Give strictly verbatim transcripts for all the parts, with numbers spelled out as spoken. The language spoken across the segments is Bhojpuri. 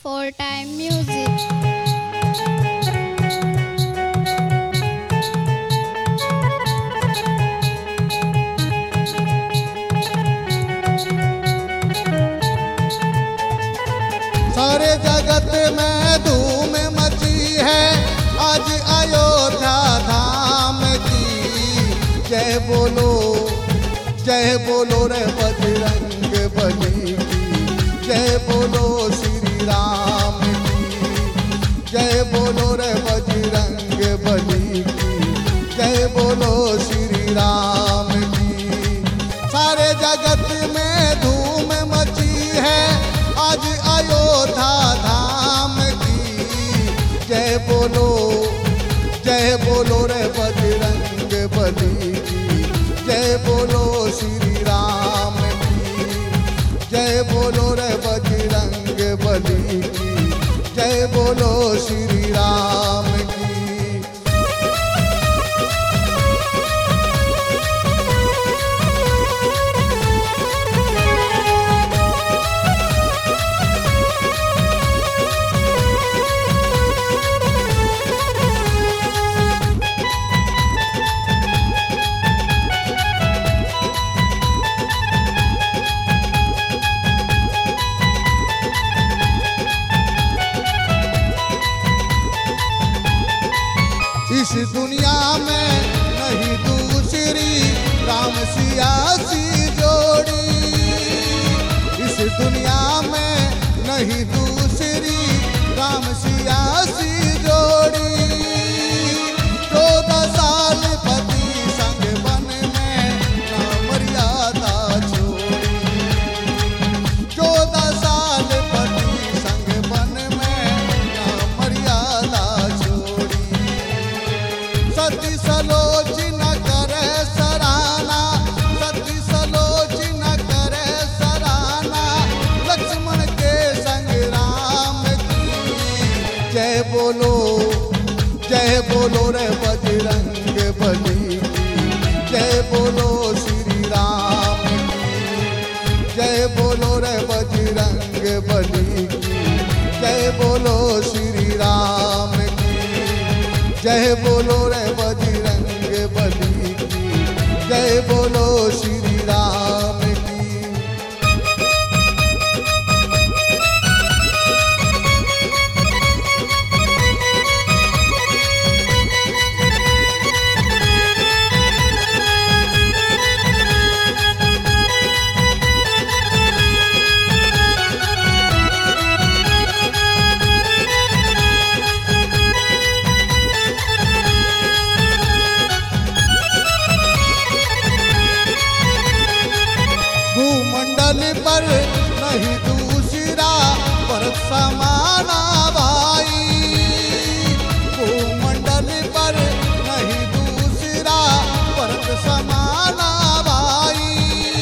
Full time music. सारे जगत में धूम मची है आज अयोध्या धाम की। जय बोलो जय बोलो रे बजरंग बली की। जय बोलो श्री राम की। जय बोलो रे बजरंग बली की। जय बोलो श्री राम की। सारे जगत में धूम मची है आज अयोध्या धाम की। जय बोलो जय बोलो रे बजरंग बली की। जय बोलो श्री राम की। जय बोलो रे बजरंग बली की। जय बोलो श्री राम की। इस दुनिया में नहीं दूसरी राम सिया सी जोड़ी। इस दुनिया में नहीं दूसरी राम सिया सी जोड़ी। चौदह साल पति संग वन में ना मर्यादा छोड़ी। चौदह साल पति संग वन में ना मर्यादा छोड़ी। सती सलोचन करे सराहना सती सलोचन करे सराहना लक्ष्मण के संग राम की। जय बोलो जय बोलो रे बजरंग बली की। जय बोलो श्री राम की। जय बोलो रे बजरंग बली की। जय बोलो श्री राम की। जय बोलो रे बजरंग बली की। जय बोलो श्री राम की। भूमंडल पर नहीं दूसरा पर समाना भाई। भूमंडल पर नहीं दूसरा पर समाना भाई।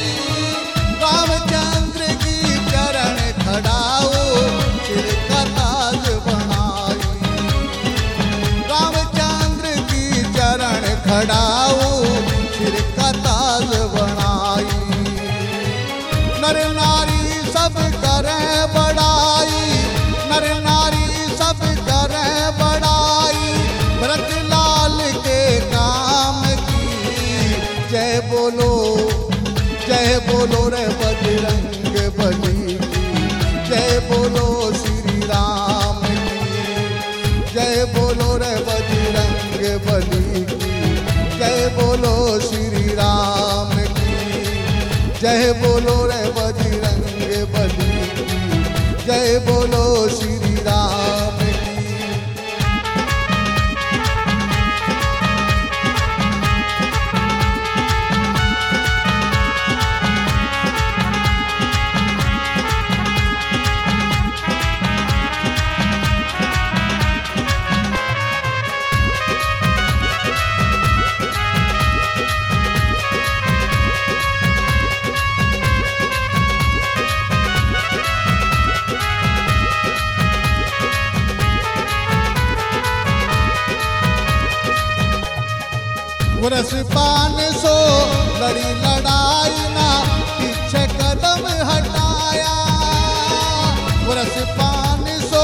रामचंद्र की चरण खड़ाओ सिर का ताज बनाई। रामचंद्र की चरण खड़ाओ सिर का ताज बनाई। नर नारी सब करें बड़ाई नर नारी सब करें बड़ाई भरत लाल के काम की। जय बोलो जय बोलो रे बजरंग बली की। जय बोलो श्री राम की। जय बोलो रे बजरंग बली की। जय बोलो श्री राम की। जय बोलो रे बजरंग बली की। जय बोलो श्री राम की। वर्ष पान सो लड़ी लड़ाई ना पीछे कदम हटाया। वर्ष पान सौ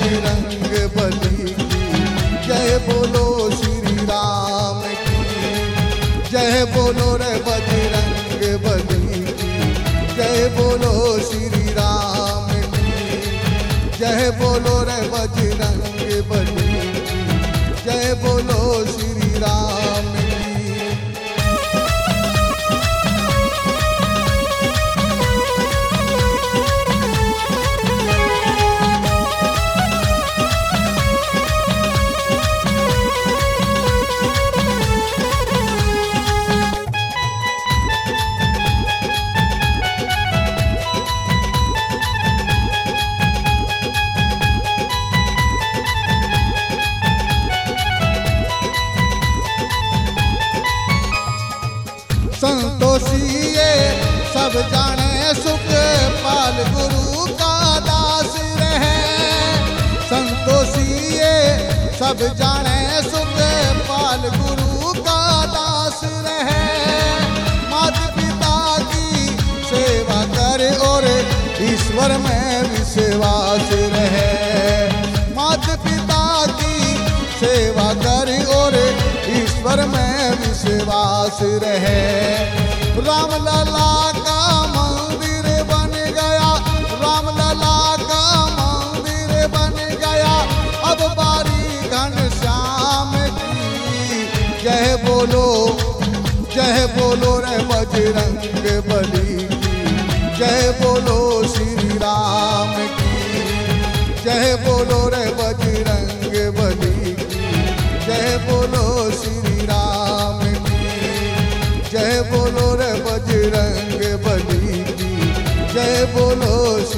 बजरंग बली की जय बोलो श्री राम की जय बोलो रे बजरंग बली की जय बोलो श्री राम की जय बोलो रे बजरंग बली की जय बोलो श्री राम की। संतोषी ये सब जाने सुख पाल गुरु का दास रहे संतोषी ये सब जाने सुख पाल गुरु का दास रहे माता पिता की सेवा करे और ईश्वर में विश्वास रहे माता पिता की सेवा करे और ईश्वर में विश्वास रहे। राम लला का मंदिर बन गया राम लला का मंदिर बन गया अब बारी घनश्याम की जय बोलो जय बोलो रे बजरंग बली की जय बोलो श्री राम की जय बोलो रे बजरंग बली की जय बोलो श्री राम की जय बोलो रे बजरंग बली की जय बोलो